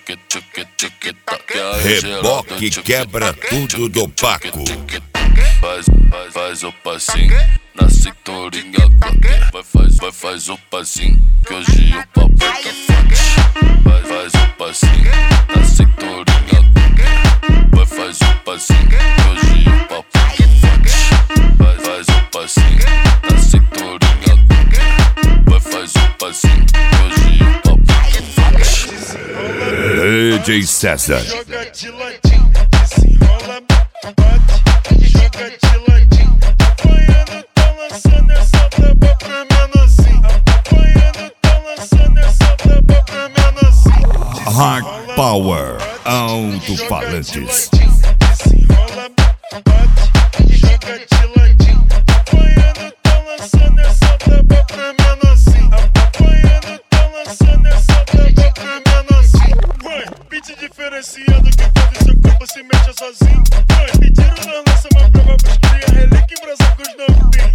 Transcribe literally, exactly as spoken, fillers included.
Reboque quebra tudo do Paco. Faz, faz, faz o passinho na cinturinha. Vai, faz, vai, faz o passinho que hoje o papo tá forte. Vai, faz o passinho na cinturinha. Vai, faz o passinho que hoje o papo tá forte. Vai, faz o passinho na cinturinha. Vai, faz o passinho que hoje o papo tá forte. D J César. Joga de ladinho, desenrola, bate, joga de ladinho. Apanhando, tá lançando essa braba pra menorzinho. Apanhando, tá lançando essa braba pra menorzinho. Hard Power Alto-Falantes. Desenrola, bate, joga de ladinho. Apanhando, tá lançando essa braba pra menorzinho. Apanhando, tá lançando essa braba pra menorzinho. Beat diferenciado que faz seu corpo se mexe sozinho. Pediram na lança uma prova pros cria, relíquia em brasa com os novinhos.